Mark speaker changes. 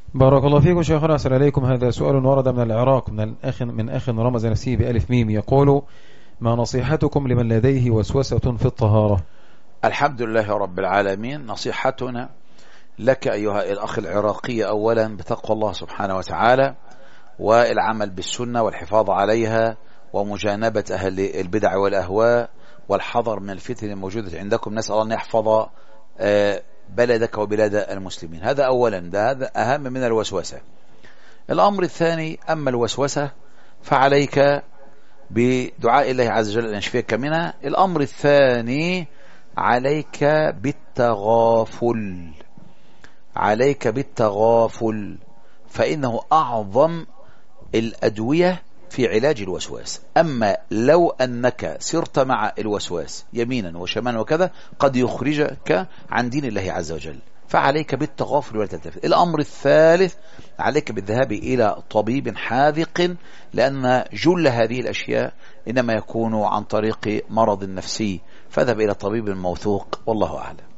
Speaker 1: بارك الله فيكم شيخنا. أسأل عليكم، هذا سؤال ورد من العراق من أخ رمز نفسه بألف ميم، يقول: ما نصيحتكم لمن لديه وسوسة في الطهارة؟
Speaker 2: الحمد لله رب العالمين. نصيحتنا لك أيها الأخ العراقي أولا بتقوى الله سبحانه وتعالى، والعمل بالسنة والحفاظ عليها، ومجانبة أهل البدع والأهواء، والحذر من الفتن الموجودة عندكم. نسأل الله أن يحفظ بلدك وبلاد المسلمين. هذا أولا، هذا أهم من الوسوسة. الأمر الثاني: أما الوسوسة فعليك بدعاء الله عز وجل أن يشفيك منها. الأمر الثاني: عليك بالتغافل، عليك بالتغافل، فإنه أعظم الأدوية في علاج الوسواس. أما لو أنك سرت مع الوسواس يمينا وشمالا وكذا قد يخرجك عن دين الله عز وجل، فعليك بالتغافل ولا تلتفت. الأمر الثالث: عليك بالذهاب إلى طبيب حاذق، لأن جل هذه الأشياء إنما يكون عن طريق مرض نفسي، فاذهب إلى طبيب موثوق، والله أعلم.